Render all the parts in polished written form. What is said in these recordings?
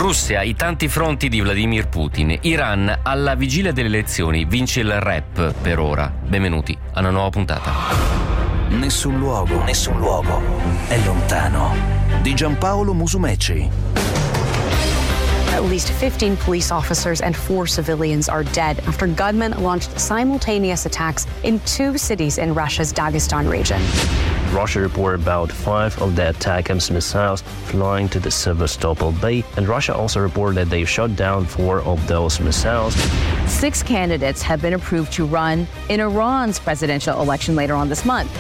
Russia, i tanti fronti di Vladimir Putin. Iran, alla vigilia delle elezioni, vince il rap per ora. Benvenuti a una nuova puntata. Nessun luogo è lontano. Di Giampaolo Musumeci. At least 15 police officers and 4 civilians are dead after gunmen launched simultaneous attacks in 2 cities in Russia's Dagestan region. Russia reported about 5 of the ATACMS missiles flying to the Sevastopol Bay, and Russia also reported that they shot down 4 of those missiles. 6 candidates have been approved to run in Iran's presidential election later on this month.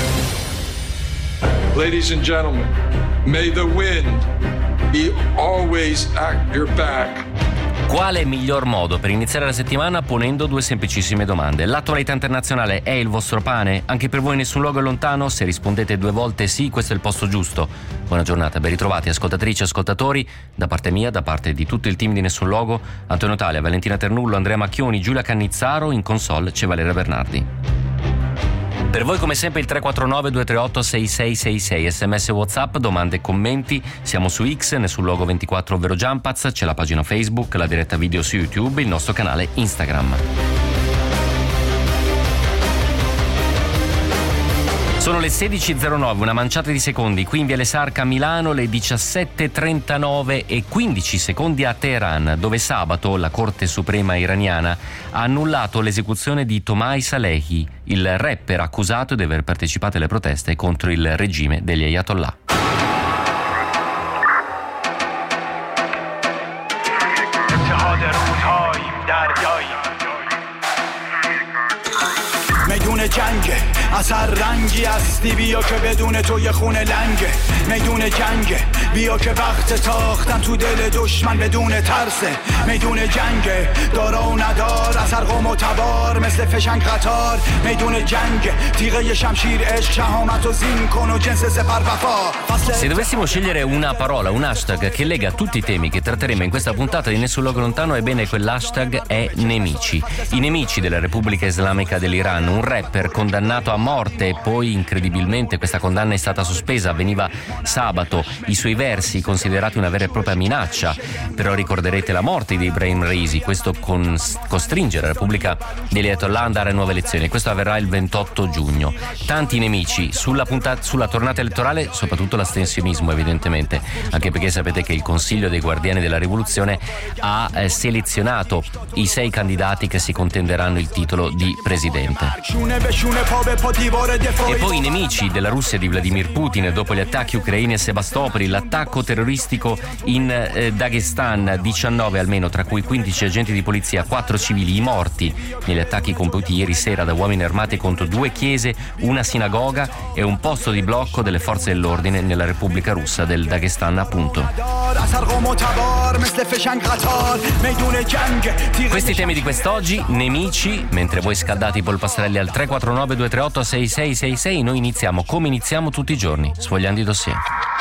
Ladies and gentlemen, may the wind be always at your back. Quale miglior modo per iniziare la settimana ponendo 2 semplicissime domande? L'attualità internazionale è il vostro pane? Anche per voi nessun luogo è lontano? Se rispondete 2 volte sì, questo è il posto giusto. Buona giornata, ben ritrovati ascoltatrici e ascoltatori, da parte mia, da parte di tutto il team di Nessun Luogo, Antonio Talia, Valentina Ternullo, Andrea Macchioni, Giulia Cannizzaro, in console c'è Valeria Bernardi. Per voi come sempre il 349 238 6666, sms WhatsApp, domande e commenti, siamo su X, Nessun Luogo 24 ovvero Jumpaz, c'è la pagina Facebook, la diretta video su YouTube, il nostro canale Instagram. Sono le 16.09, una manciata di secondi, qui in Viale Sarca a Milano, le 17.39 e 15 secondi a Teheran, dove sabato la Corte Suprema iraniana ha annullato l'esecuzione di Tomai Salehi, il rapper accusato di aver partecipato alle proteste contro il regime degli Ayatollah. میدون جنگه از هر رنگی هستی بیا که بدون تو یه خونه لنگه میدون جنگه بیا که وقت تاختن تو دل دشمن بدون ترسه میدون جنگه دارا و ندار از هر قوم و تبار مثل فشنگ قطار میدون جنگه تیغه شمشیر عشق شهامت و زین کن و جنس سپر وفا. Se dovessimo scegliere una parola, un hashtag che lega tutti i temi che tratteremo in questa puntata di Nessun Luogo Lontano, ebbene quell'hashtag è nemici. I nemici della Repubblica Islamica dell'Iran, un rapper condannato a morte e poi incredibilmente questa condanna è stata sospesa, avveniva sabato, i suoi versi considerati una vera e propria minaccia, però ricorderete la morte di Ibrahim Raisi, questo costringe la Repubblica degli Ayatollah ad andare a nuove elezioni, questo avverrà il 28 giugno. Tanti nemici sulla tornata elettorale, soprattutto l'astensionismo evidentemente, anche perché sapete che il Consiglio dei Guardiani della Rivoluzione ha selezionato i 6 candidati che si contenderanno il titolo di presidente. E poi i nemici della Russia di Vladimir Putin dopo gli attacchi ucraini a Sebastopoli, l'attacco terroristico in Dagestan, 19 almeno, tra cui 15 agenti di polizia, 4 civili, i morti negli attacchi compiuti ieri sera da uomini armati contro 2 chiese, una sinagoga e un posto di blocco delle forze dell'ordine nella Repubblica Russa del Dagestan, appunto. Questi temi di quest'oggi, nemici, mentre voi scaldate i polpastrelli al 349 238 6666, noi iniziamo come iniziamo tutti i giorni, sfogliando i dossier.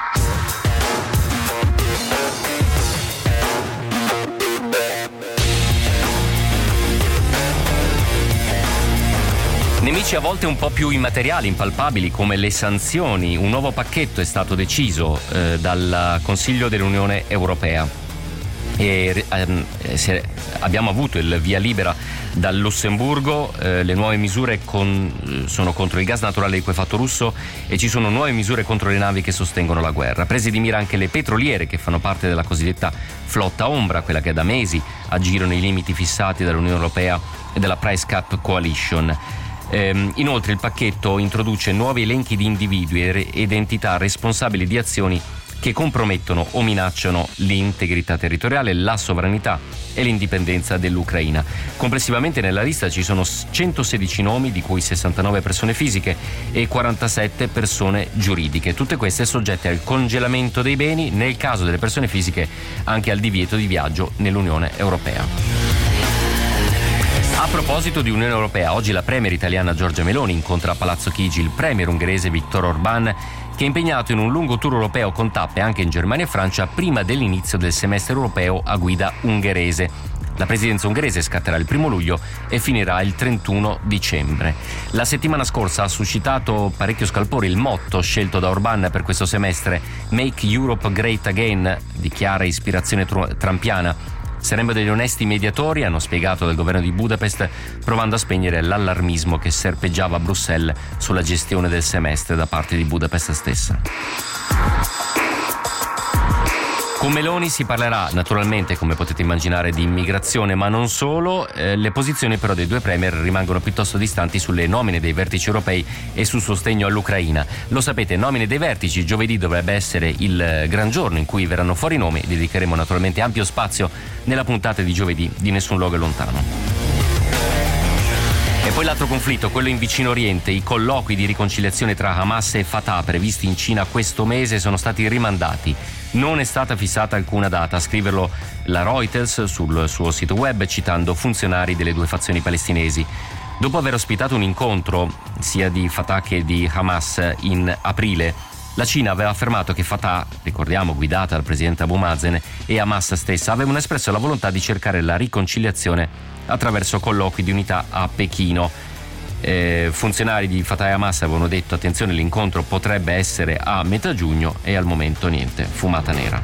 Nemici a volte un po' più immateriali, impalpabili, come le sanzioni. Un nuovo pacchetto è stato deciso dal Consiglio dell'Unione Europea e abbiamo avuto il via libera dal Lussemburgo. Le nuove misure sono contro il gas naturale liquefatto russo e ci sono nuove misure contro le navi che sostengono la guerra. Prese di mira anche le petroliere che fanno parte della cosiddetta flotta ombra, quella che da mesi aggirano i limiti fissati dall'Unione Europea e dalla Price Cap Coalition. Inoltre il pacchetto introduce nuovi elenchi di individui ed entità responsabili di azioni che compromettono o minacciano l'integrità territoriale, la sovranità e l'indipendenza dell'Ucraina. Complessivamente nella lista ci sono 116 nomi, di cui 69 persone fisiche e 47 persone giuridiche. Tutte queste soggette al congelamento dei beni, nel caso delle persone fisiche anche al divieto di viaggio nell'Unione Europea. A proposito di Unione Europea, oggi la premier italiana Giorgia Meloni incontra a Palazzo Chigi il premier ungherese Viktor Orbán, che è impegnato in un lungo tour europeo con tappe anche in Germania e Francia prima dell'inizio del semestre europeo a guida ungherese. La presidenza ungherese scatterà il 1 luglio e finirà il 31 dicembre. La settimana scorsa ha suscitato parecchio scalpore il motto scelto da Orbán per questo semestre, Make Europe Great Again, di chiara ispirazione trumpiana. Saremmo degli onesti mediatori, hanno spiegato del governo di Budapest, provando a spegnere l'allarmismo che serpeggiava a Bruxelles sulla gestione del semestre da parte di Budapest stessa. Con Meloni si parlerà naturalmente, come potete immaginare, di immigrazione, ma non solo. Le posizioni però dei due premier rimangono piuttosto distanti sulle nomine dei vertici europei e sul sostegno all'Ucraina. Lo sapete, nomine dei vertici, giovedì dovrebbe essere il gran giorno in cui verranno fuori i nomi. Dedicheremo naturalmente ampio spazio nella puntata di giovedì di Nessun Luogo è Lontano. E poi l'altro conflitto, quello in Vicino Oriente. I colloqui di riconciliazione tra Hamas e Fatah previsti in Cina questo mese sono stati rimandati. Non è stata fissata alcuna data, a scriverlo la Reuters sul suo sito web citando funzionari delle due fazioni palestinesi. Dopo aver ospitato un incontro sia di Fatah che di Hamas in aprile, la Cina aveva affermato che Fatah, ricordiamo guidata dal presidente Abu Mazen, e Hamas stessa avevano espresso la volontà di cercare la riconciliazione attraverso colloqui di unità a Pechino. Funzionari di Fatah e Hamas avevano detto attenzione, l'incontro potrebbe essere a metà giugno, e al momento niente, fumata nera.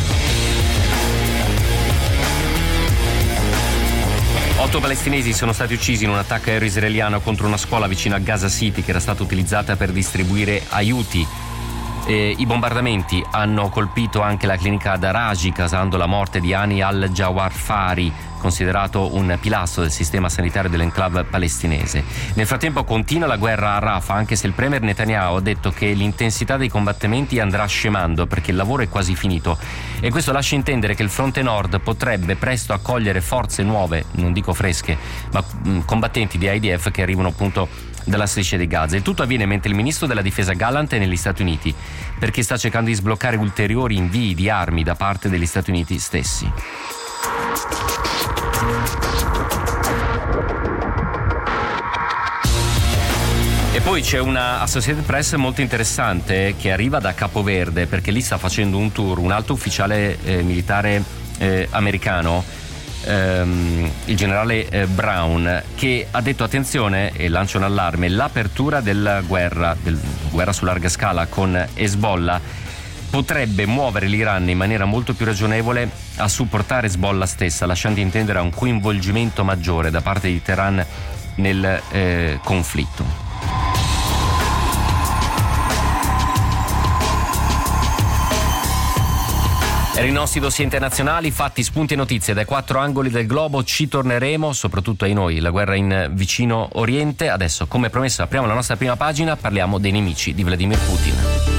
8 palestinesi sono stati uccisi in un attacco aereo israeliano contro una scuola vicino a Gaza City che era stata utilizzata per distribuire aiuti. I bombardamenti hanno colpito anche la clinica ad Araji, causando la morte di Hani al-Jawar-Fari, considerato un pilastro del sistema sanitario dell'enclave palestinese. Nel frattempo continua la guerra a Rafah, anche se il premier Netanyahu ha detto che l'intensità dei combattimenti andrà scemando perché il lavoro è quasi finito, e questo lascia intendere che il fronte nord potrebbe presto accogliere forze nuove, non dico fresche, ma combattenti di IDF che arrivano appunto dalla striscia di Gaza. Il tutto avviene mentre il ministro della difesa Gallant è negli Stati Uniti, perché sta cercando di sbloccare ulteriori invii di armi da parte degli Stati Uniti stessi. E poi c'è una Associated Press molto interessante che arriva da Capoverde, perché lì sta facendo un tour un alto ufficiale militare americano, il generale Brown, che ha detto attenzione, e lancia un allarme, l'apertura della guerra su larga scala con Hezbollah potrebbe muovere l'Iran in maniera molto più ragionevole a supportare Hezbollah stessa, lasciando intendere un coinvolgimento maggiore da parte di Teheran nel conflitto. Per i nostri dossier internazionali, fatti, spunti e notizie dai 4 angoli del globo, ci torneremo, soprattutto ai noi, la guerra in Vicino Oriente. Adesso, come promesso, apriamo la nostra prima pagina, parliamo dei nemici di Vladimir Putin.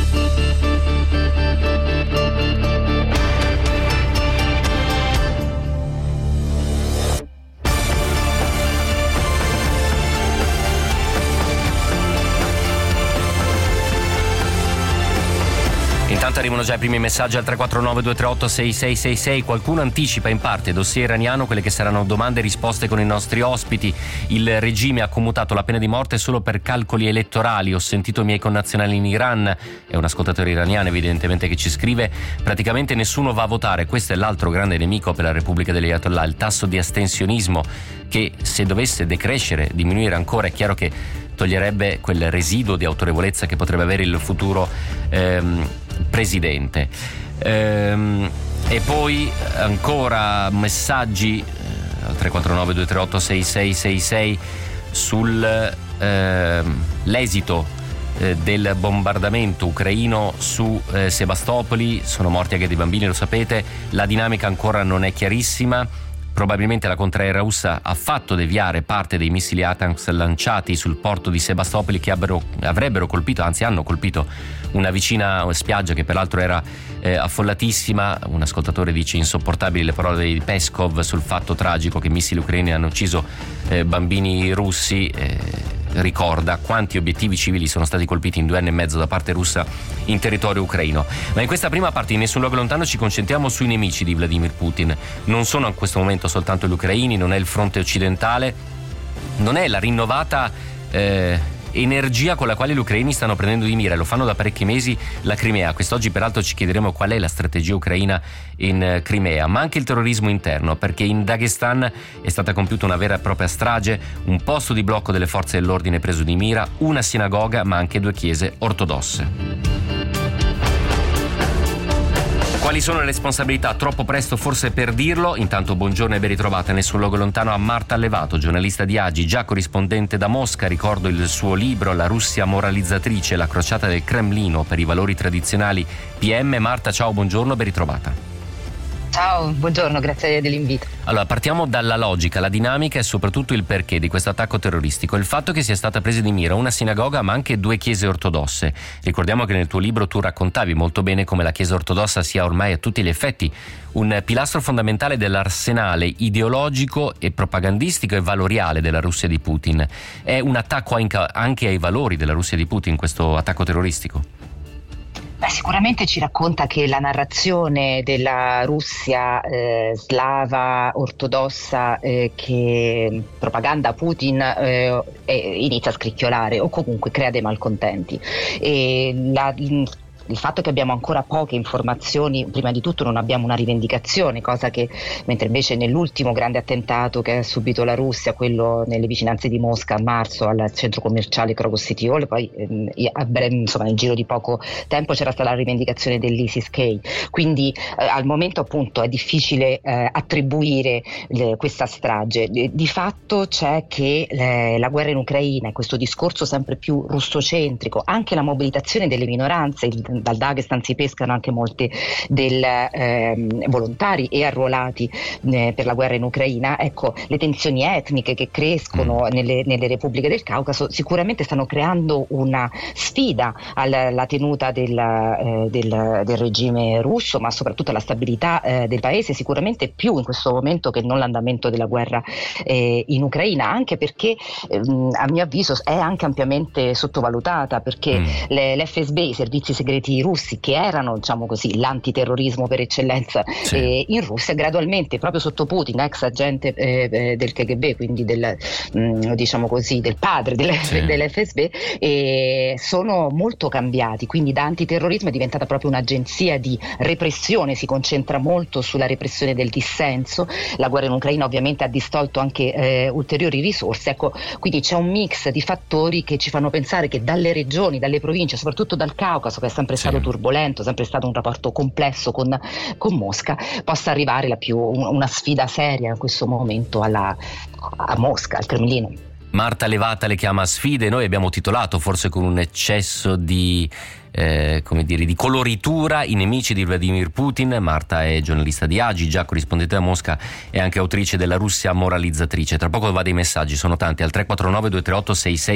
Intanto arrivano già i primi messaggi al 349-238-6666. Qualcuno anticipa in parte dossier iraniano quelle che saranno domande e risposte con i nostri ospiti. Il regime ha commutato la pena di morte solo per calcoli elettorali. Ho sentito i miei connazionali in Iran, è un ascoltatore iraniano evidentemente che ci scrive, praticamente nessuno va a votare. Questo è l'altro grande nemico per la Repubblica degli Ayatollah, il tasso di astensionismo che, se dovesse decrescere, diminuire ancora, è chiaro che toglierebbe quel residuo di autorevolezza che potrebbe avere il futuro presidente. E poi ancora messaggi 349-238-6666 sul l'esito del bombardamento ucraino su Sebastopoli. Sono morti anche dei bambini, lo sapete, la dinamica ancora non è chiarissima. Probabilmente la contraerea russa ha fatto deviare parte dei missili ATACMS lanciati sul porto di Sebastopoli, che avrebbero colpito, anzi hanno colpito, una vicina spiaggia che peraltro era affollatissima. Un ascoltatore dice insopportabili le parole di Peskov sul fatto tragico che i missili ucraini hanno ucciso bambini russi. Ricorda quanti obiettivi civili sono stati colpiti in 2 anni e mezzo da parte russa in territorio ucraino. Ma in questa prima parte di Nessun Luogo Lontano ci concentriamo sui nemici di Vladimir Putin. Non sono in questo momento soltanto gli ucraini, non è il fronte occidentale, non è la rinnovata energia con la quale gli ucraini stanno prendendo di mira, lo fanno da parecchi mesi, la Crimea. Quest'oggi peraltro ci chiederemo qual è la strategia ucraina in Crimea, ma anche il terrorismo interno, perché in Dagestan è stata compiuta una vera e propria strage, un posto di blocco delle forze dell'ordine preso di mira, una sinagoga ma anche 2 chiese ortodosse. Quali sono le responsabilità? Troppo presto forse per dirlo. Intanto buongiorno e ben ritrovata Nessun luogo lontano a Marta Allevato, giornalista di AGI, già corrispondente da Mosca. Ricordo il suo libro La Russia moralizzatrice, la crociata del Cremlino per i valori tradizionali PM. Marta, ciao, buongiorno, ben ritrovata. Ciao, buongiorno, grazie dell'invito. Allora, partiamo dalla logica, la dinamica e soprattutto il perché di questo attacco terroristico. Il fatto che sia stata presa di mira una sinagoga ma anche 2 chiese ortodosse. Ricordiamo che nel tuo libro tu raccontavi molto bene come la chiesa ortodossa sia ormai a tutti gli effetti un pilastro fondamentale dell'arsenale ideologico e propagandistico e valoriale della Russia di Putin. È un attacco anche ai valori della Russia di Putin, questo attacco terroristico? Beh, sicuramente ci racconta che la narrazione della Russia slava ortodossa che propaganda Putin inizia a scricchiolare o comunque crea dei malcontenti. Il fatto che abbiamo ancora poche informazioni, prima di tutto non abbiamo una rivendicazione, cosa che mentre invece nell'ultimo grande attentato che ha subito la Russia, quello nelle vicinanze di Mosca a marzo al centro commerciale Crocus City Hall, poi nel giro di poco tempo c'era stata la rivendicazione dell'ISIS-K, quindi al momento appunto è difficile attribuire questa strage. Di fatto c'è che la guerra in Ucraina e questo discorso sempre più russocentrico, anche la mobilitazione delle minoranze, dal Dagestan si pescano anche molti volontari e arruolati per la guerra in Ucraina. Ecco, le tensioni etniche che crescono nelle repubbliche del Caucaso sicuramente stanno creando una sfida alla tenuta del regime russo, ma soprattutto alla stabilità del paese, sicuramente più in questo momento che non l'andamento della guerra in Ucraina, anche perché a mio avviso è anche ampiamente sottovalutata, perché l'FSB, i servizi segreti russi, che erano diciamo così l'antiterrorismo per eccellenza in Russia, gradualmente proprio sotto Putin, ex agente del KGB, quindi del padre dell'FSB, sono molto cambiati, quindi da antiterrorismo è diventata proprio un'agenzia di repressione, si concentra molto sulla repressione del dissenso. La guerra in Ucraina ovviamente ha distolto anche ulteriori risorse, ecco, quindi c'è un mix di fattori che ci fanno pensare che dalle regioni, dalle province, soprattutto dal Caucaso, che è sempre stato turbolento, sempre stato un rapporto complesso con Mosca, possa arrivare una sfida seria in questo momento a Mosca, al Cremlino. Marta Levata le chiama sfide, noi abbiamo titolato forse con un eccesso di coloritura I nemici di Vladimir Putin. Marta è giornalista di AGI, già corrispondente da Mosca e anche autrice della Russia moralizzatrice. Tra poco va dei messaggi, sono tanti, al 349 238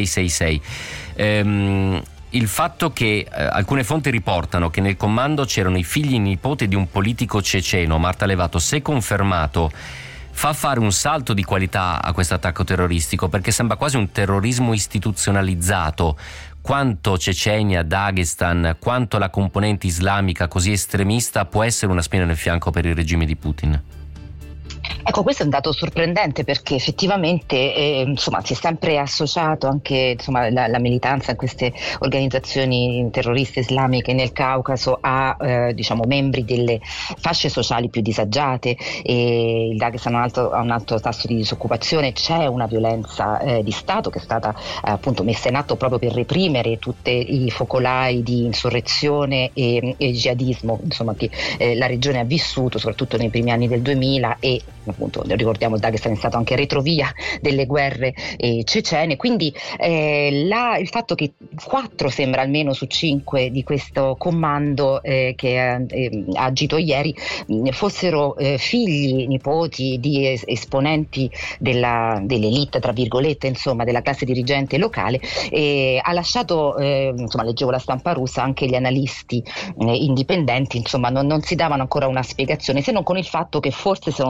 6666. Il fatto che alcune fonti riportano che nel comando c'erano i figli e nipoti di un politico ceceno, Marta Levato, se confermato, fa fare un salto di qualità a questo attacco terroristico, perché sembra quasi un terrorismo istituzionalizzato. Quanto Cecenia, Dagestan, quanto la componente islamica così estremista può essere una spina nel fianco per il regime di Putin? Ecco, questo è un dato sorprendente, perché effettivamente si è sempre associato anche la militanza in queste organizzazioni terroriste islamiche nel Caucaso a membri delle fasce sociali più disagiate. Il Dagestan ha un alto tasso di disoccupazione, c'è una violenza di Stato che è stata appunto messa in atto proprio per reprimere tutti i focolai di insurrezione e jihadismo che la regione ha vissuto soprattutto nei primi anni del 2000, e appunto ricordiamo il Dagestan è stato anche retrovia delle guerre cecene, quindi il fatto che 4 sembra almeno su 5 di questo comando che ha agito ieri fossero figli, nipoti di esponenti dell'elite, tra virgolette, della classe dirigente locale, ha lasciato, leggevo la stampa russa, anche gli analisti indipendenti non si davano ancora una spiegazione, se non con il fatto che forse sono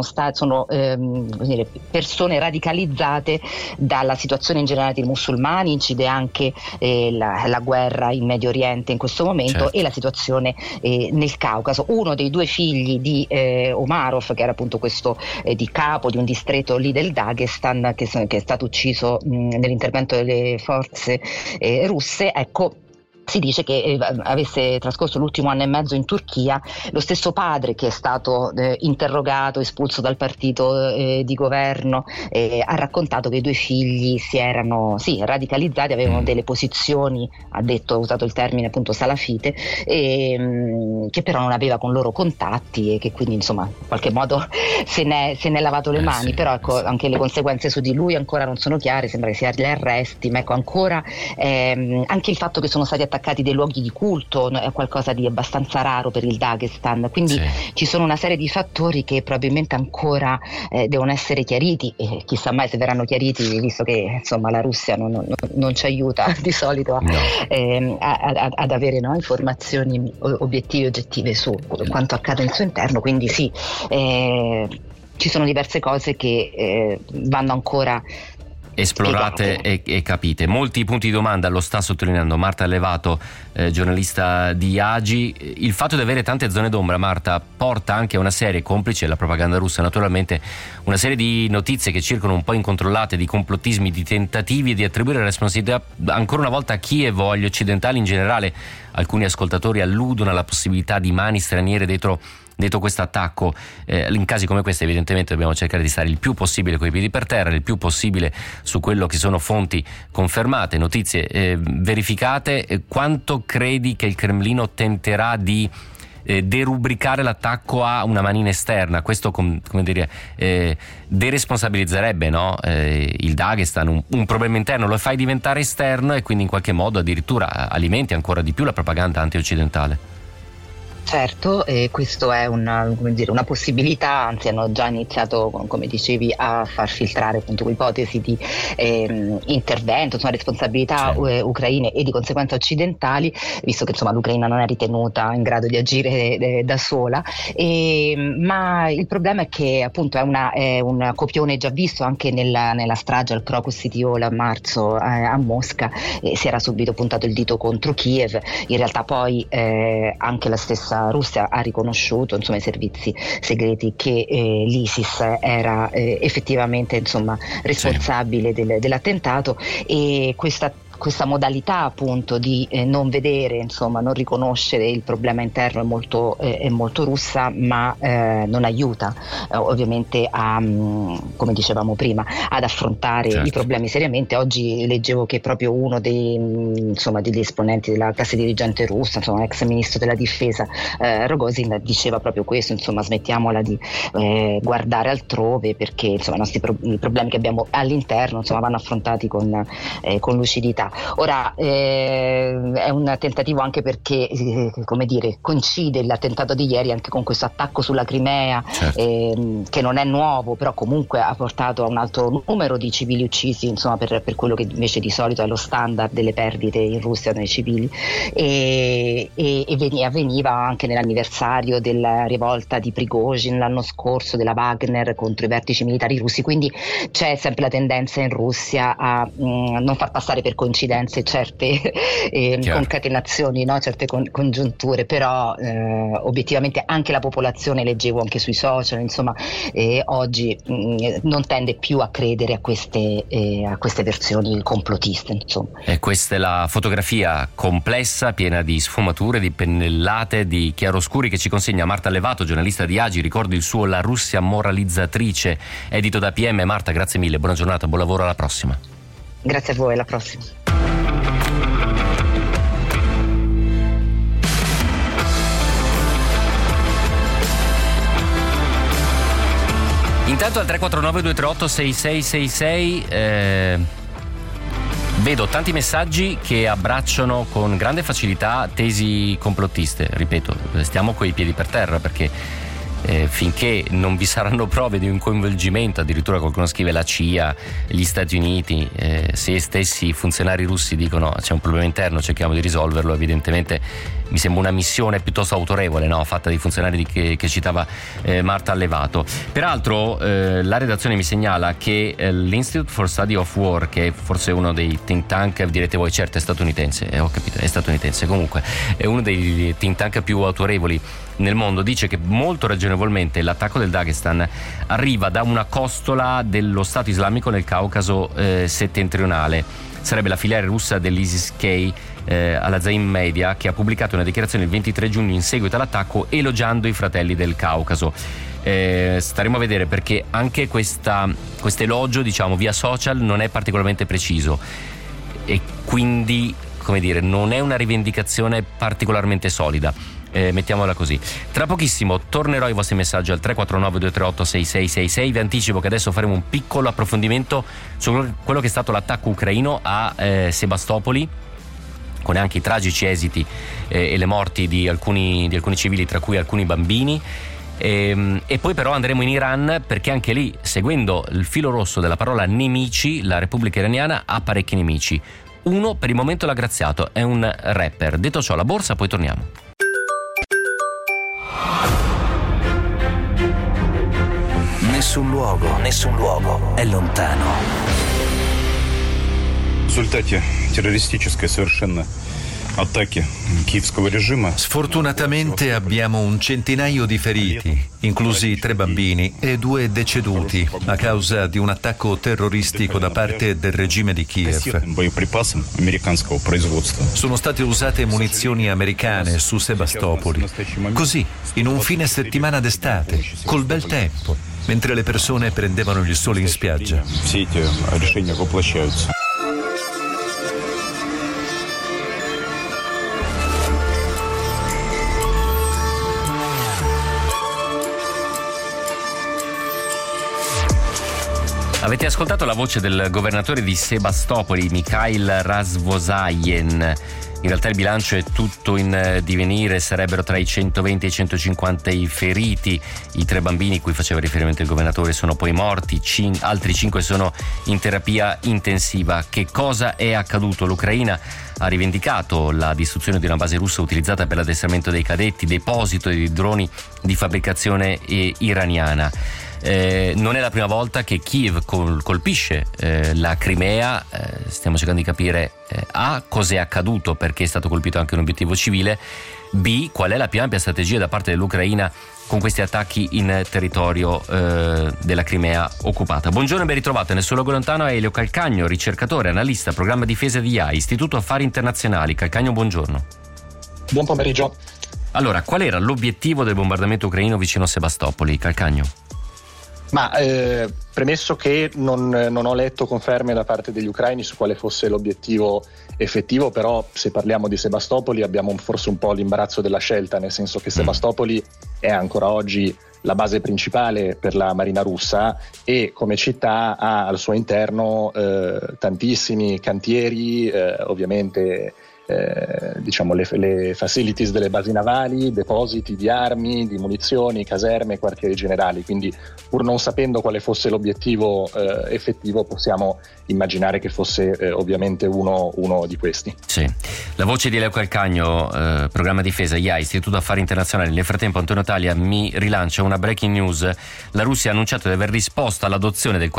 sono persone radicalizzate dalla situazione in generale dei musulmani, incide anche la guerra in Medio Oriente in questo momento, certo, e la situazione nel Caucaso. Uno dei due figli di Omarov, che era appunto questo di capo di un distretto lì del Dagestan, che è stato ucciso nell'intervento delle forze russe, ecco, si dice che avesse trascorso l'ultimo anno e mezzo in Turchia. Lo stesso padre, che è stato interrogato, espulso dal partito di governo, ha raccontato che i due figli si erano radicalizzati, avevano delle posizioni, ha usato il termine appunto salafite, che però non aveva con loro contatti e che quindi insomma in qualche modo se n'è lavato le mani, però ecco, anche le conseguenze su di lui ancora non sono chiare, sembra che sia gli arresti, ma ecco ancora anche il fatto che sono stati attaccati dei luoghi di culto è qualcosa di abbastanza raro per il Dagestan, quindi ci sono una serie di fattori che probabilmente ancora devono essere chiariti, e chissà mai se verranno chiariti, visto che insomma la Russia non ci aiuta di solito ad avere informazioni obiettive, oggettive su quanto accade nel suo interno, quindi sì, ci sono diverse cose che vanno ancora esplorate e capite. Molti punti di domanda lo sta sottolineando Marta Levato, giornalista di AGI. Il fatto di avere tante zone d'ombra, Marta, porta anche a una serie, complice la propaganda russa naturalmente, una serie di notizie che circolano un po' incontrollate, di complottismi, di tentativi di attribuire la responsabilità ancora una volta a Kiev o agli occidentali in generale. Alcuni ascoltatori alludono alla possibilità di mani straniere dietro questo attacco. In casi come questi evidentemente dobbiamo cercare di stare il più possibile coi piedi per terra, il più possibile su quello che sono fonti confermate, notizie verificate. Quanto credi che il Cremlino tenterà di derubricare l'attacco a una manina esterna? Questo deresponsabilizzerebbe il Dagestan, un problema interno lo fai diventare esterno e quindi in qualche modo addirittura alimenti ancora di più la propaganda anti-occidentale. Certo, questo è una possibilità, anzi hanno già iniziato, come dicevi, a far filtrare appunto ipotesi di intervento, responsabilità ucraine e di conseguenza occidentali, visto che insomma l'Ucraina non è ritenuta in grado di agire da sola, ma il problema è che appunto è un copione già visto anche nella strage al Crocus City Hall a marzo a Mosca, si era subito puntato il dito contro Kiev. In realtà poi anche la stessa Russia ha riconosciuto, i servizi segreti, che l'ISIS era effettivamente responsabile dell'attentato, e questa modalità appunto di non vedere, non riconoscere il problema interno è molto russa, ma non aiuta ovviamente come dicevamo prima, ad affrontare i problemi seriamente. Oggi leggevo che proprio uno degli esponenti della classe dirigente russa, ex ministro della difesa Rogozin, diceva proprio questo, smettiamola di guardare altrove, perché i problemi che abbiamo all'interno vanno affrontati con lucidità. Ora è un tentativo anche perché coincide l'attentato di ieri anche con questo attacco sulla Crimea, che non è nuovo, però comunque ha portato a un alto numero di civili uccisi, per quello che invece di solito è lo standard delle perdite in Russia nei civili, e avveniva anche nell'anniversario della rivolta di Prigozhin l'anno scorso, della Wagner contro i vertici militari russi, quindi c'è sempre la tendenza in Russia a non far passare per coincidenze certe concatenazioni, certe congiunture, però obiettivamente anche la popolazione, leggevo anche sui social, oggi non tende più a credere a queste versioni complottiste. E questa è la fotografia complessa, piena di sfumature, di pennellate, di chiaroscuri, che ci consegna Marta Levato, giornalista di AGI. Ricordo il suo La Russia moralizzatrice, edito da PM. Marta, grazie mille, buona giornata, buon lavoro, alla prossima. Grazie a voi, alla prossima. Intanto al 349-238-6666 vedo tanti messaggi che abbracciano con grande facilità tesi complottiste. Ripeto, stiamo coi piedi per terra, perché finché non vi saranno prove di un coinvolgimento, addirittura qualcuno scrive la CIA, gli Stati Uniti, se stessi funzionari russi dicono c'è un problema interno, cerchiamo di risolverlo, evidentemente mi sembra una missione piuttosto autorevole, no? Fatta di funzionari che citava Marta Allevato. Peraltro la redazione mi segnala che l'Institute for Study of War, che è forse uno dei think tank, direte voi certo è statunitense, ho capito, è statunitense, comunque è uno dei think tank più autorevoli nel mondo, dice che molto ragionevolmente l'attacco del Dagestan arriva da una costola dello Stato islamico nel Caucaso settentrionale. Sarebbe la filiale russa dell'ISIS-K alla Zain Media, che ha pubblicato una dichiarazione il 23 giugno in seguito all'attacco elogiando i fratelli del Caucaso. Staremo a vedere, perché anche questo elogio, diciamo, via social non è particolarmente preciso e quindi, come dire, non è una rivendicazione particolarmente solida. Mettiamola così. Tra pochissimo tornerò ai vostri messaggi al 349 238 6666. Vi anticipo che adesso faremo un piccolo approfondimento su quello che è stato l'attacco ucraino a Sebastopoli, con anche i tragici esiti e le morti di alcuni civili, tra cui alcuni bambini. E poi però andremo in Iran, perché anche lì, seguendo il filo rosso della parola nemici, la Repubblica Iraniana ha parecchi nemici. Uno per il momento l'ha graziato, è un rapper. Detto ciò, la borsa, poi torniamo. Nessun luogo è lontano. В результате террористической совершенно attacchi kievского regime. Sfortunatamente abbiamo un centinaio di feriti, inclusi 3 bambini e 2 deceduti a causa di un attacco terroristico da parte del regime di Kiev. Sono state usate munizioni americane su Sebastopoli, così, in un fine settimana d'estate, col bel tempo, mentre le persone prendevano il sole in spiaggia. Все эти решения воплощаются. Avete ascoltato la voce del governatore di Sebastopoli, Mikhail Razvozaien. In realtà il bilancio è tutto in divenire, sarebbero tra i 120 e i 150 i feriti. I 3 bambini cui faceva riferimento il governatore sono poi morti, altri 5 sono in terapia intensiva. Che cosa è accaduto? L'Ucraina ha rivendicato la distruzione di una base russa utilizzata per l'addestramento dei cadetti, deposito di droni di fabbricazione iraniana. Non è la prima volta che Kiev colpisce la Crimea. Stiamo cercando di capire A, cos'è accaduto, perché è stato colpito anche un obiettivo civile, B, qual è la più ampia strategia da parte dell'Ucraina con questi attacchi in territorio della Crimea occupata. Buongiorno e ben ritrovato. Nel suo luogo lontano è Elio Calcagno, ricercatore, analista, programma difesa di IAI, Istituto Affari Internazionali. Calcagno, buongiorno. Buon pomeriggio. Allora, qual era l'obiettivo del bombardamento ucraino vicino a Sebastopoli, Calcagno? Ma premesso che non ho letto conferme da parte degli ucraini su quale fosse l'obiettivo effettivo, però se parliamo di Sebastopoli abbiamo forse un po' l'imbarazzo della scelta, nel senso che Sebastopoli è ancora oggi la base principale per la marina russa e come città ha al suo interno tantissimi cantieri, ovviamente diciamo le facilities delle basi navali, depositi di armi, di munizioni, caserme, quartieri generali, quindi pur non sapendo quale fosse l'obiettivo effettivo possiamo immaginare che fosse ovviamente uno di questi. Sì. La voce di Elio Calcagno, programma difesa IAI, Istituto Affari Internazionali. Nel frattempo Antonio Taglia mi rilancia una breaking news. La Russia ha annunciato di aver risposto all'adozione del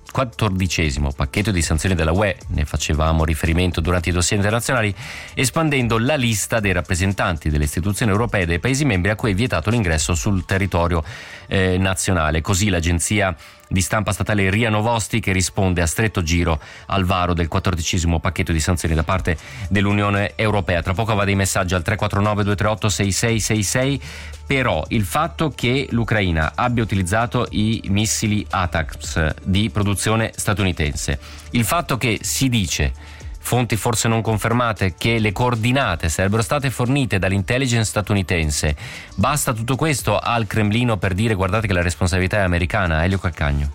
14° pacchetto di sanzioni della UE, ne facevamo riferimento durante i dossier internazionali, espandendo la lista dei rappresentanti delle istituzioni europee e dei Paesi membri a cui è vietato l'ingresso sul territorio nazionale. Così l'agenzia di stampa statale RIA Novosti, che risponde a stretto giro al varo del 14° pacchetto di sanzioni da parte dell'Unione Europea. Tra poco va dei messaggi al 349 238 6666. Però il fatto che l'Ucraina abbia utilizzato i missili ATACMS di produzione statunitense, il fatto che si dice, fonti forse non confermate, che le coordinate sarebbero state fornite dall'intelligence statunitense, basta tutto questo al Cremlino per dire guardate che la responsabilità è americana? Elio Calcagno.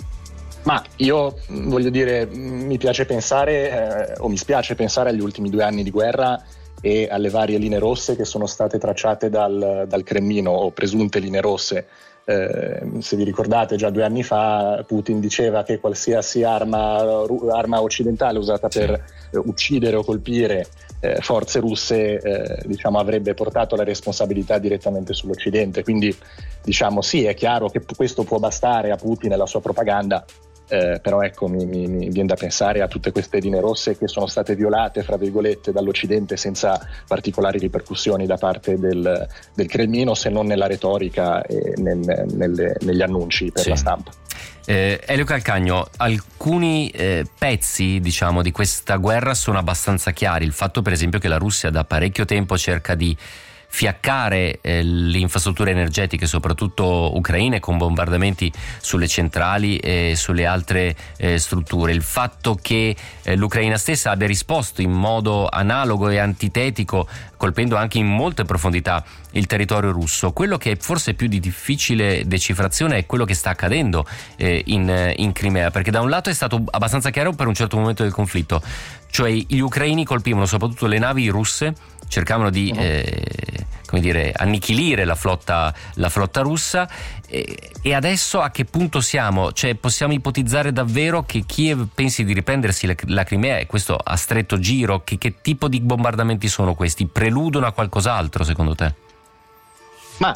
Ma io voglio dire, mi piace pensare o mi spiace pensare agli ultimi 2 anni di guerra e alle varie linee rosse che sono state tracciate dal Cremlino, o presunte linee rosse. Se vi ricordate, già 2 anni fa Putin diceva che qualsiasi arma occidentale usata per uccidere o colpire forze russe avrebbe portato la responsabilità direttamente sull'Occidente. Quindi sì, è chiaro che questo può bastare a Putin e alla sua propaganda, però ecco, mi viene da pensare a tutte queste linee rosse che sono state violate, fra virgolette, dall'Occidente senza particolari ripercussioni da parte del Cremlino, se non nella retorica e negli annunci per la stampa. Elio Calcagno, alcuni pezzi di questa guerra sono abbastanza chiari. Il fatto, per esempio, che la Russia da parecchio tempo cerca di fiaccare le infrastrutture energetiche, soprattutto ucraine, con bombardamenti sulle centrali e sulle altre strutture. Il fatto che l'Ucraina stessa abbia risposto in modo analogo e antitetico, colpendo anche in molte profondità il territorio russo. Quello che è forse più di difficile decifrazione è quello che sta accadendo in Crimea, perché da un lato è stato abbastanza chiaro per un certo momento del conflitto, cioè gli ucraini colpivano soprattutto le navi russe, cercavano di annichilire la flotta russa, e adesso a che punto siamo? Cioè, possiamo ipotizzare davvero che Kiev pensi di riprendersi la Crimea, e questo a stretto giro? Che tipo di bombardamenti sono questi? Preludono a qualcos'altro, secondo te? Ma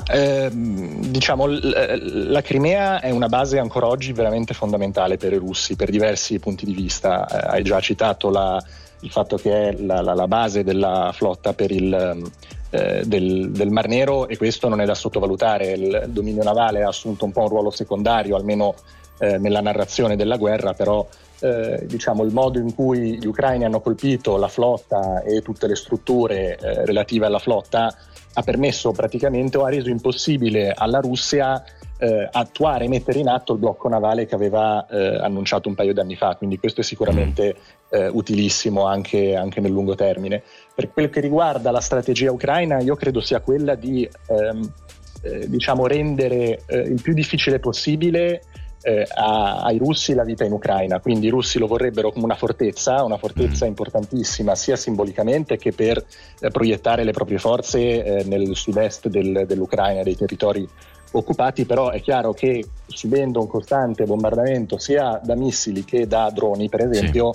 la Crimea è una base ancora oggi veramente fondamentale per i russi per diversi punti di vista. Hai già citato il fatto che è la base della flotta per del Mar Nero, e questo non è da sottovalutare. Il dominio navale ha assunto un po' un ruolo secondario, almeno nella narrazione della guerra, però il modo in cui gli ucraini hanno colpito la flotta e tutte le strutture relative alla flotta ha permesso praticamente, o ha reso impossibile alla Russia attuare e mettere in atto il blocco navale che aveva annunciato un paio di anni fa. Quindi questo è sicuramente utilissimo anche nel lungo termine. Per quel che riguarda la strategia ucraina, io credo sia quella di rendere il più difficile possibile ai russi la vita in Ucraina. Quindi i russi lo vorrebbero come una fortezza importantissima, sia simbolicamente che per proiettare le proprie forze nel sud-est dell'Ucraina, dei territori occupati. Però è chiaro che, subendo un costante bombardamento sia da missili che da droni, per esempio,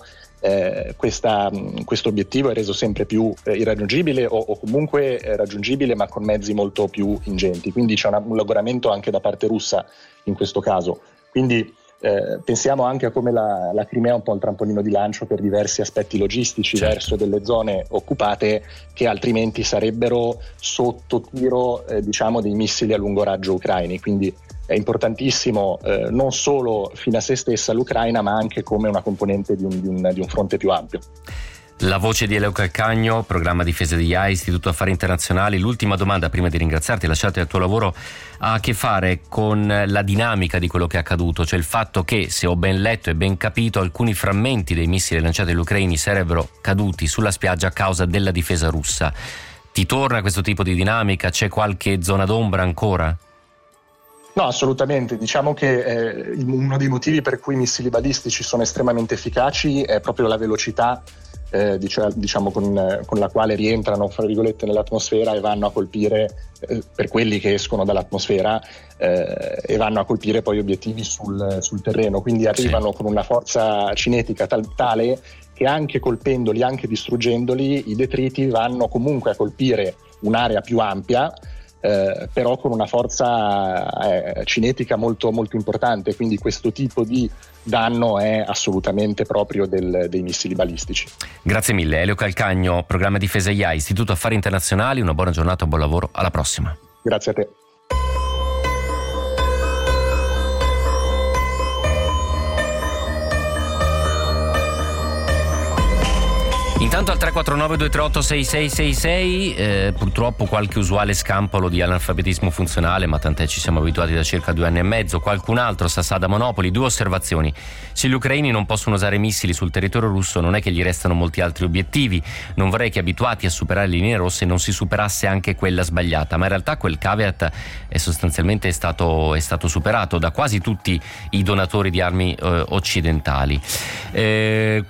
questo obiettivo è reso sempre più irraggiungibile, o comunque raggiungibile ma con mezzi molto più ingenti. Quindi c'è un logoramento anche da parte russa in questo caso. Quindi pensiamo anche a come la Crimea è un po' il trampolino di lancio per diversi aspetti logistici verso delle zone occupate che altrimenti sarebbero sotto tiro dei missili a lungo raggio ucraini. Quindi è importantissimo non solo fino a se stessa l'Ucraina, ma anche come una componente di un fronte più ampio. La voce di Elio Calcagno, programma Difesa degli AI, Istituto Affari Internazionali. L'ultima domanda, prima di ringraziarti e lasciarti al tuo lavoro, ha a che fare con la dinamica di quello che è accaduto, cioè il fatto che, se ho ben letto e ben capito, alcuni frammenti dei missili lanciati dagli ucraini sarebbero caduti sulla spiaggia a causa della difesa russa. Ti torna questo tipo di dinamica? C'è qualche zona d'ombra ancora? No, assolutamente. Diciamo che uno dei motivi per cui i missili balistici sono estremamente efficaci è proprio la velocità con la quale rientrano, fra virgolette, nell'atmosfera e vanno a colpire, per quelli che escono dall'atmosfera, e vanno a colpire poi obiettivi sul terreno. Quindi arrivano con una forza cinetica tale che anche colpendoli, anche distruggendoli, i detriti vanno comunque a colpire un'area più ampia, però con una forza cinetica molto, molto importante. Quindi questo tipo di danno è assolutamente proprio dei missili balistici. Grazie mille. Elio Calcagno, programma Difesa AI, Istituto Affari Internazionali. Una buona giornata, buon lavoro, alla prossima. Grazie a te. Intanto al 349-238-6666 purtroppo qualche usuale scampolo di analfabetismo funzionale, ma tant'è, ci siamo abituati da circa 2 anni e mezzo. Qualcun altro sa da Monopoli. 2 osservazioni: se gli ucraini non possono usare missili sul territorio russo, non è che gli restano molti altri obiettivi. Non vorrei che, abituati a superare le linee rosse, non si superasse anche quella sbagliata, ma in realtà quel caveat è sostanzialmente stato superato da quasi tutti i donatori di armi occidentali.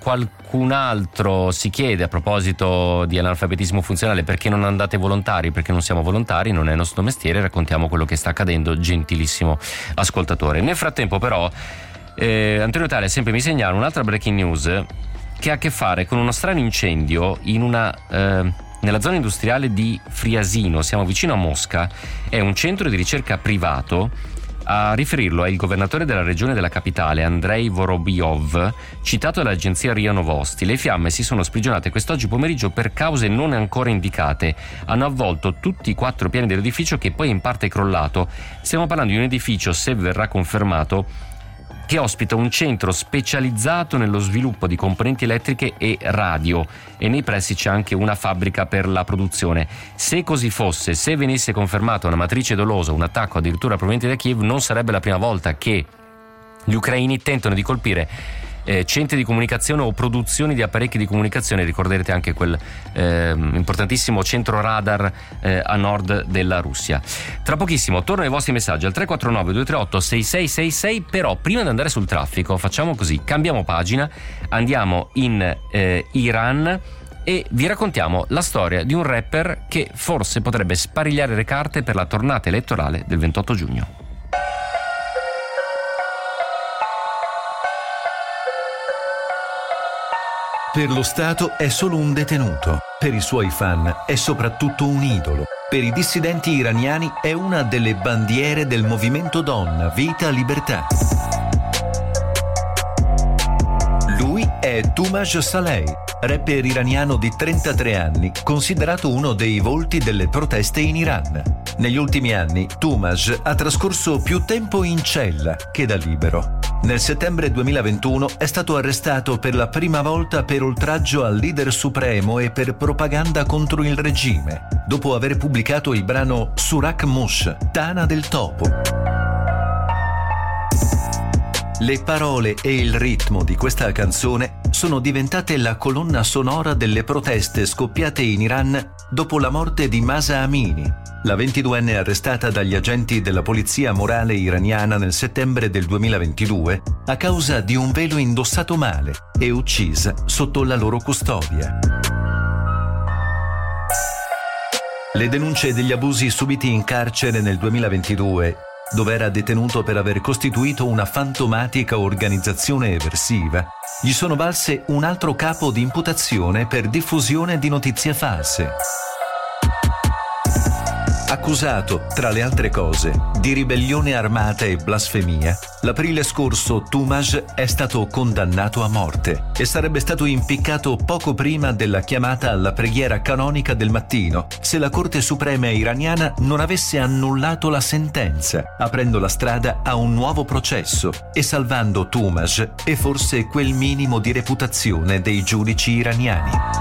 qualcun altro si chiede a proposito di analfabetismo funzionale perché non andate volontari, perché non siamo volontari, non è il nostro mestiere, raccontiamo quello che sta accadendo, gentilissimo ascoltatore. Nel frattempo però Antonio Tale sempre mi segnala un'altra breaking news che ha a che fare con uno strano incendio in nella zona industriale di Friasino, siamo vicino a Mosca, è un centro di ricerca privato. A riferirlo è il governatore della regione della capitale, Andrei Vorobyov, citato dall'agenzia RIA Novosti. Le fiamme si sono sprigionate quest'oggi pomeriggio per cause non ancora indicate. Hanno avvolto tutti i 4 piani dell'edificio, che poi in parte è crollato. Stiamo parlando di un edificio, se verrà confermato, che ospita un centro specializzato nello sviluppo di componenti elettriche e radio, e nei pressi c'è anche una fabbrica per la produzione. Se così fosse, se venisse confermata una matrice dolosa, un attacco addirittura proveniente da Kiev, non sarebbe la prima volta che gli ucraini tentano di colpire centri di comunicazione o produzioni di apparecchi di comunicazione. Ricorderete anche quel importantissimo centro radar a nord della Russia. Tra pochissimo tornano i vostri messaggi al 349 238 6666, però prima di andare sul traffico facciamo così, cambiamo pagina, andiamo in Iran e vi raccontiamo la storia di un rapper che forse potrebbe sparigliare le carte per la tornata elettorale del 28 giugno. Per lo Stato è solo un detenuto, per i suoi fan è soprattutto un idolo. Per i dissidenti iraniani è una delle bandiere del movimento Donna, Vita, Libertà. Lui è Toomaj Saleh, rapper iraniano di 33 anni, considerato uno dei volti delle proteste in Iran. Negli ultimi anni Toomaj ha trascorso più tempo in cella che da libero. Nel settembre 2021 è stato arrestato per la prima volta per oltraggio al leader supremo e per propaganda contro il regime, dopo aver pubblicato il brano Surak Mush, Tana del Topo. Le parole e il ritmo di questa canzone sono diventate la colonna sonora delle proteste scoppiate in Iran dopo la morte di Mahsa Amini, la 22enne arrestata dagli agenti della polizia morale iraniana nel settembre del 2022 a causa di un velo indossato male e uccisa sotto la loro custodia. Le denunce degli abusi subiti in carcere nel 2022, dove era detenuto per aver costituito una fantomatica organizzazione eversiva, gli sono valse un altro capo di imputazione per diffusione di notizie false. Accusato, tra le altre cose, di ribellione armata e blasfemia, l'aprile scorso Toomaj è stato condannato a morte e sarebbe stato impiccato poco prima della chiamata alla preghiera canonica del mattino, se la Corte Suprema iraniana non avesse annullato la sentenza, aprendo la strada a un nuovo processo e salvando Toomaj e forse quel minimo di reputazione dei giudici iraniani.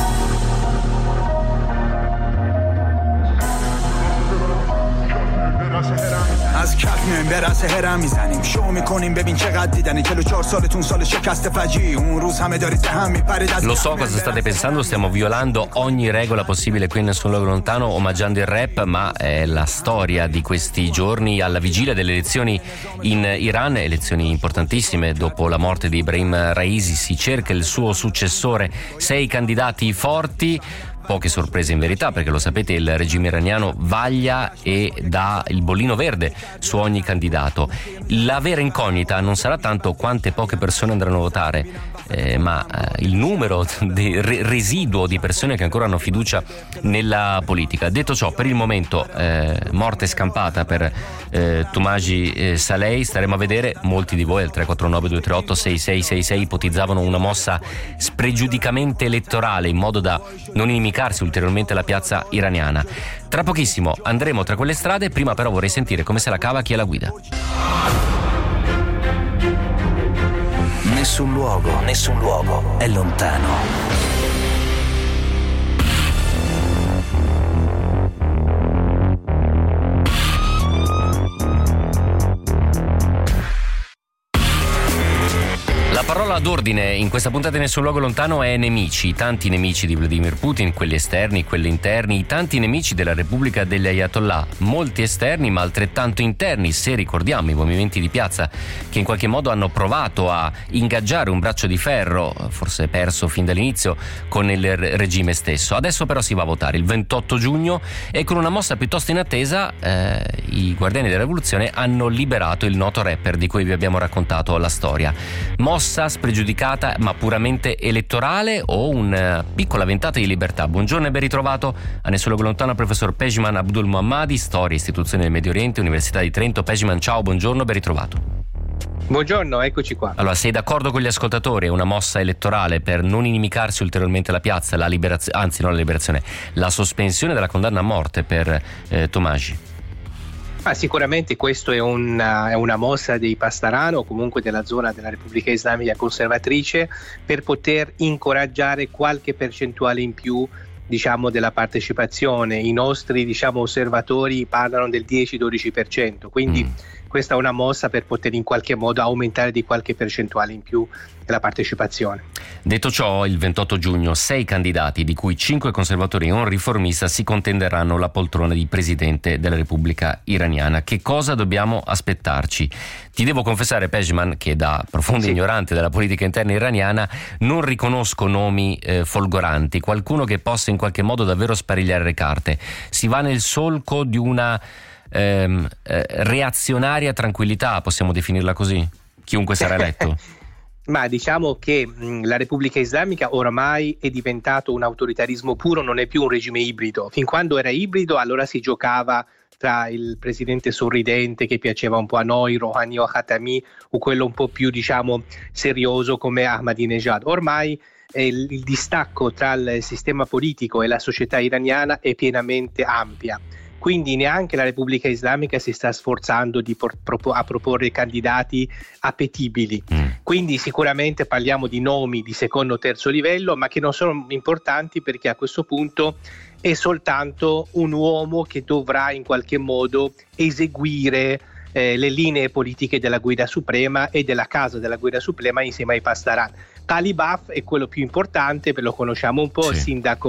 از کف میایم به رأس هرم میزنیم شو میکنیم ببین چقدر دیدنی 44 سالتون سال شکست فجی اون روز همه دارید به هم میپرید از Lo so cosa state pensando, stiamo violando ogni regola possibile qui in Nessun Luogo Lontano, omaggiando il rap, ma è la storia di questi giorni alla vigilia delle elezioni in Iran, elezioni importantissime. Dopo la morte di Ibrahim Raisi si cerca il suo successore, 6 candidati forti. Poche sorprese in verità, perché lo sapete, il regime iraniano vaglia e dà il bollino verde su ogni candidato. La vera incognita non sarà tanto quante poche persone andranno a votare, ma il numero di residuo di persone che ancora hanno fiducia nella politica. Detto ciò, per il momento morte scampata per Toomaj Saleh. Staremo a vedere. Molti di voi al 349 238 6666 ipotizzavano una mossa spregiudicamente elettorale in modo da non inimicare ulteriormente la piazza iraniana. Tra pochissimo andremo tra quelle strade, prima però vorrei sentire come se la cava chi è la guida. Nessun luogo è lontano. La parola parola d'ordine in questa puntata di Nessun Luogo Lontano è nemici, tanti nemici di Vladimir Putin, quelli esterni, quelli interni, tanti nemici della Repubblica degli Ayatollah, molti esterni ma altrettanto interni, se ricordiamo i movimenti di piazza che in qualche modo hanno provato a ingaggiare un braccio di ferro, forse perso fin dall'inizio, con il regime stesso. Adesso però si va a votare il 28 giugno e con una mossa piuttosto inattesa i Guardiani della Rivoluzione hanno liberato il noto rapper di cui vi abbiamo raccontato la storia. Mossa spregiudicata ma puramente elettorale o una piccola ventata di libertà? Buongiorno e ben ritrovato a Nessun Luogo Lontano, professor Pejman Abdul Mohammadi, storia, istituzioni del Medio Oriente, Università di Trento. Pejman, ciao, buongiorno, ben ritrovato. Buongiorno, eccoci qua. Allora, sei d'accordo con gli ascoltatori? È una mossa elettorale per non inimicarsi ulteriormente la piazza, la liberazione, anzi non la liberazione, la sospensione della condanna a morte per Tomasi? Sicuramente questo è una mossa dei Pasdaran o comunque della zona della Repubblica Islamica conservatrice per poter incoraggiare qualche percentuale in più, diciamo, della partecipazione. I nostri, diciamo, osservatori parlano del 10-12%, quindi questa è una mossa per poter in qualche modo aumentare di qualche percentuale in più della partecipazione. Detto ciò, il 28 giugno 6 candidati, di cui 5 conservatori e un riformista, si contenderanno la poltrona di presidente della Repubblica Iraniana. Che cosa dobbiamo aspettarci? Ti devo confessare, Pejman, che da profondo ignorante della politica interna iraniana non riconosco nomi folgoranti, qualcuno che possa in qualche modo davvero sparigliare le carte. Si va nel solco di una reazionaria tranquillità, possiamo definirla così? Chiunque sarà eletto? Ma diciamo che la Repubblica Islamica oramai è diventato un autoritarismo puro, non è più un regime ibrido. Fin quando era ibrido, allora si giocava tra il presidente sorridente che piaceva un po' a noi, Rouhani o Khatami, o quello un po' più, diciamo, serioso come Ahmadinejad. Ormai il distacco tra il sistema politico e la società iraniana è pienamente ampia. Quindi neanche la Repubblica Islamica si sta sforzando di proporre candidati appetibili. Quindi sicuramente parliamo di nomi di secondo o terzo livello, ma che non sono importanti perché a questo punto è soltanto un uomo che dovrà in qualche modo eseguire le linee politiche della Guida Suprema e della Casa della Guida Suprema insieme ai Pasdaran. Talibaf è quello più importante, lo conosciamo un po',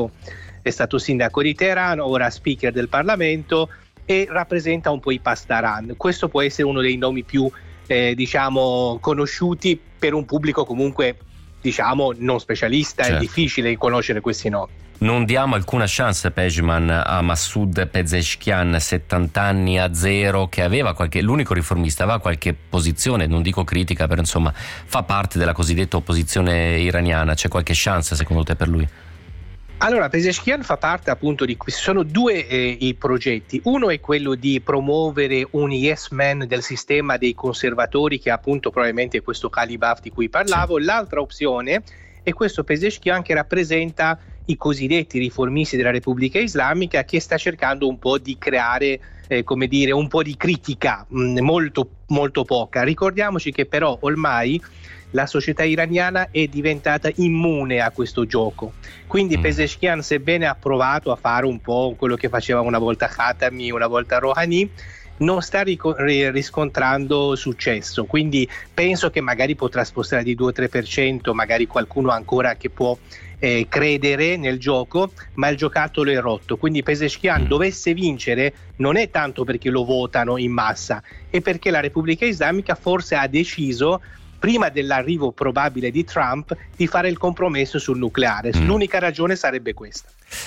è stato sindaco di Teheran, ora speaker del Parlamento e rappresenta un po' i Pasdaran. Questo può essere uno dei nomi più diciamo conosciuti per un pubblico comunque, diciamo, non specialista. Certo. È difficile conoscere questi nomi. Non diamo alcuna chance, Pejman, a Massoud Pezeshkian, 70 anni a zero, che aveva l'unico riformista, aveva qualche posizione, non dico critica, però insomma fa parte della cosiddetta opposizione iraniana. C'è qualche chance secondo te per lui? Allora, Pezeshkian fa parte appunto di questi, sono due i progetti. Uno è quello di promuovere un yes man del sistema dei conservatori, che appunto probabilmente è questo Talibaf di cui parlavo. Sì. L'altra opzione è questo Pezeshkian che rappresenta i cosiddetti riformisti della Repubblica Islamica, che sta cercando un po' di creare come dire, un po' di critica, molto, molto poca. Ricordiamoci che però ormai la società iraniana è diventata immune a questo gioco, quindi Pezeshkian, sebbene ha provato a fare un po' quello che faceva una volta Khatami, una volta Rouhani, non sta riscontrando successo, quindi penso che magari potrà spostare di 2-3%, magari qualcuno ancora che può credere nel gioco, ma il giocattolo è rotto. Quindi Pezeshkian dovesse vincere non è tanto perché lo votano in massa, è perché la Repubblica Islamica forse ha deciso, prima dell'arrivo probabile di Trump, di fare il compromesso sul nucleare. L'unica ragione sarebbe questa.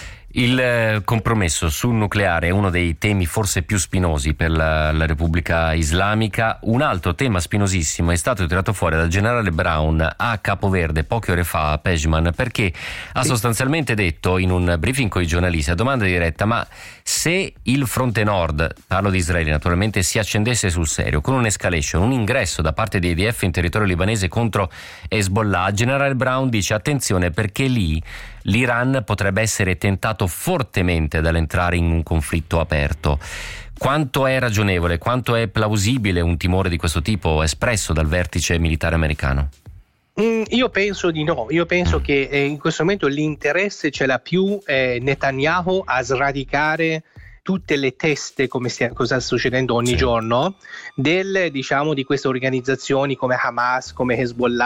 Il compromesso sul nucleare è uno dei temi forse più spinosi per la Repubblica Islamica. Un altro tema spinosissimo è stato tirato fuori dal generale Brown a Capoverde poche ore fa, a Pejman, perché ha sostanzialmente detto in un briefing con i giornalisti a domanda diretta: ma se il fronte nord, parlo di Israele naturalmente, si accendesse sul serio con un'escalation, un ingresso da parte di IDF in territorio libanese contro Hezbollah, generale Brown dice attenzione, perché lì l'Iran potrebbe essere tentato fortemente dall'entrare in un conflitto aperto. Quanto è ragionevole, quanto è plausibile un timore di questo tipo espresso dal vertice militare americano? Io penso di no, io penso che in questo momento l'interesse ce l'ha più Netanyahu a sradicare tutte le teste, come cosa sta succedendo ogni giorno, di queste organizzazioni come Hamas, come Hezbollah,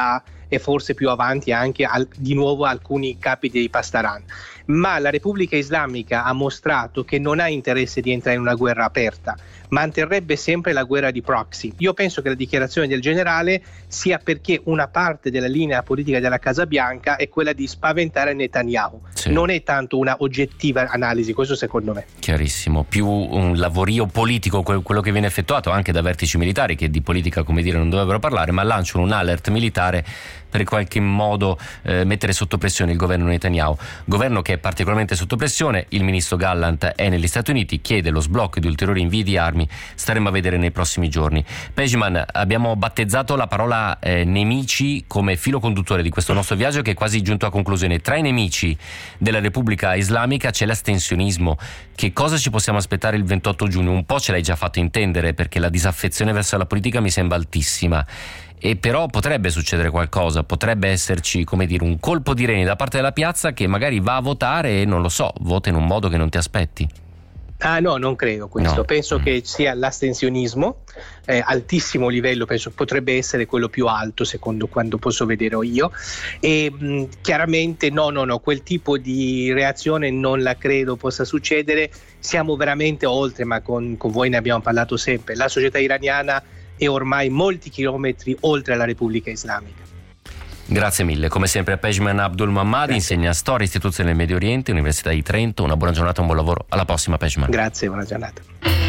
e forse più avanti anche di nuovo alcuni capi dei Pasdaran. Ma la Repubblica Islamica ha mostrato che non ha interesse di entrare in una guerra aperta, manterrebbe sempre la guerra di proxy. Io penso che la dichiarazione del generale sia perché una parte della linea politica della Casa Bianca è quella di spaventare Netanyahu, non è tanto una oggettiva analisi, questo secondo me. Chiarissimo, più un lavorio politico quello che viene effettuato anche da vertici militari che di politica, come dire, non dovrebbero parlare, ma lanciano un alert militare per in qualche modo mettere sotto pressione il governo Netanyahu, governo che è particolarmente sotto pressione. Il ministro Gallant è negli Stati Uniti, chiede lo sblocco di ulteriori invii di armi, staremo a vedere nei prossimi giorni. Pejman, abbiamo battezzato la parola nemici come filo conduttore di questo nostro viaggio che è quasi giunto a conclusione. Tra i nemici della Repubblica Islamica c'è l'astensionismo. Che cosa ci possiamo aspettare il 28 giugno? Un po' ce l'hai già fatto intendere, perché la disaffezione verso la politica mi sembra altissima. E però potrebbe succedere qualcosa, potrebbe esserci, come dire, un colpo di reni da parte della piazza che magari va a votare e, non lo so, vota in un modo che non ti aspetti. Ah no, non credo questo, no. Penso che sia l'astensionismo, altissimo livello, penso potrebbe essere quello più alto secondo quanto posso vedere io, e chiaramente no, quel tipo di reazione non la credo possa succedere. Siamo veramente oltre, ma con voi ne abbiamo parlato sempre, la società iraniana è ormai molti chilometri oltre la Repubblica Islamica. Grazie mille, come sempre a Pejman Abdulmahmadi, insegna storia e istituzioni del Medio Oriente, Università di Trento. Una buona giornata, un buon lavoro, alla prossima Pejman. Grazie, buona giornata.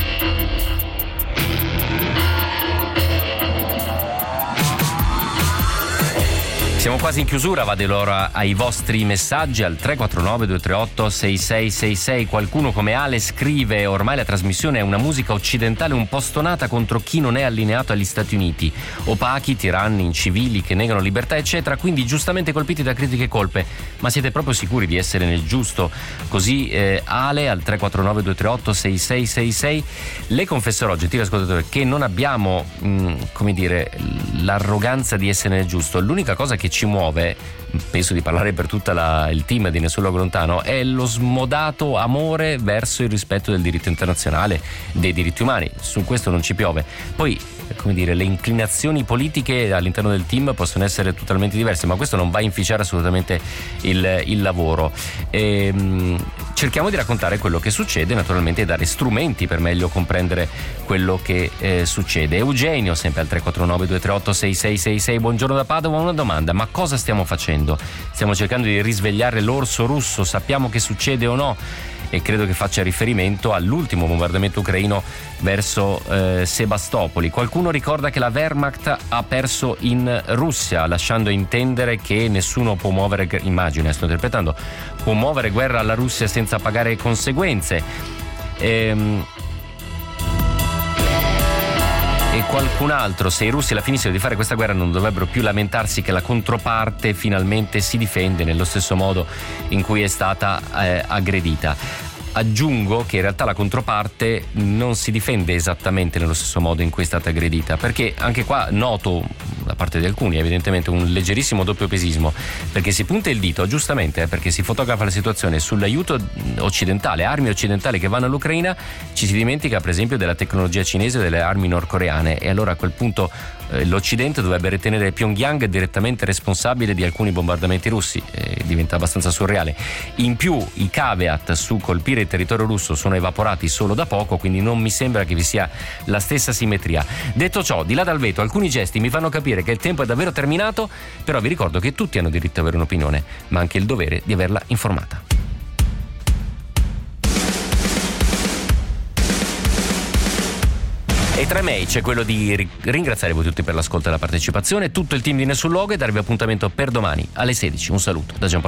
Siamo quasi in chiusura, va l'ora ai vostri messaggi al 349-238-6666. Qualcuno come Ale scrive: ormai la trasmissione è una musica occidentale un po' stonata contro chi non è allineato agli Stati Uniti, opachi, tiranni, incivili che negano libertà eccetera, quindi giustamente colpiti da critiche e colpe. Ma siete proprio sicuri di essere nel giusto? Così Ale al 349-238-6666. Le confesserò, gentile ascoltatore, che non abbiamo come dire, l'arroganza di essere nel giusto. L'unica cosa che ci muove, penso di parlare per tutto il team di Nessun Luogo Lontano, è lo smodato amore verso il rispetto del diritto internazionale, dei diritti umani. Su questo non ci piove. Poi, come dire, le inclinazioni politiche all'interno del team possono essere totalmente diverse, ma questo non va a inficiare assolutamente il lavoro. Cerchiamo di raccontare quello che succede, naturalmente, e dare strumenti per meglio comprendere quello che succede. Eugenio, sempre al 349-238-6666. Buongiorno da Padova, una domanda: ma cosa stiamo facendo? Stiamo cercando di risvegliare l'orso russo? Sappiamo che succede o no? E credo che faccia riferimento all'ultimo bombardamento ucraino verso Sebastopoli. Qualcuno ricorda che la Wehrmacht ha perso in Russia, lasciando intendere che nessuno può muovere, immagino, sto interpretando, può muovere guerra alla Russia senza pagare conseguenze. E qualcun altro: se i russi alla finissero di fare questa guerra non dovrebbero più lamentarsi che la controparte finalmente si difende nello stesso modo in cui è stata aggredita. Aggiungo che in realtà la controparte non si difende esattamente nello stesso modo in cui è stata aggredita, perché anche qua noto da parte di alcuni evidentemente un leggerissimo doppiopesismo, perché si punta il dito, giustamente, perché si fotografa la situazione sull'aiuto occidentale, armi occidentali che vanno all'Ucraina, ci si dimentica per esempio della tecnologia cinese e delle armi nordcoreane, e allora a quel punto l'Occidente dovrebbe ritenere Pyongyang direttamente responsabile di alcuni bombardamenti russi. Diventa abbastanza surreale. In più i caveat su colpire il territorio russo sono evaporati solo da poco, quindi non mi sembra che vi sia la stessa simmetria. Detto ciò, di là dal vetro, alcuni gesti mi fanno capire che il tempo è davvero terminato, però vi ricordo che tutti hanno diritto ad avere un'opinione, ma anche il dovere di averla informata. E tra me c'è quello di ringraziare voi tutti per l'ascolto e la partecipazione, tutto il team di Nessun Luogo, e darvi appuntamento per domani alle 16. Un saluto da Giampaolo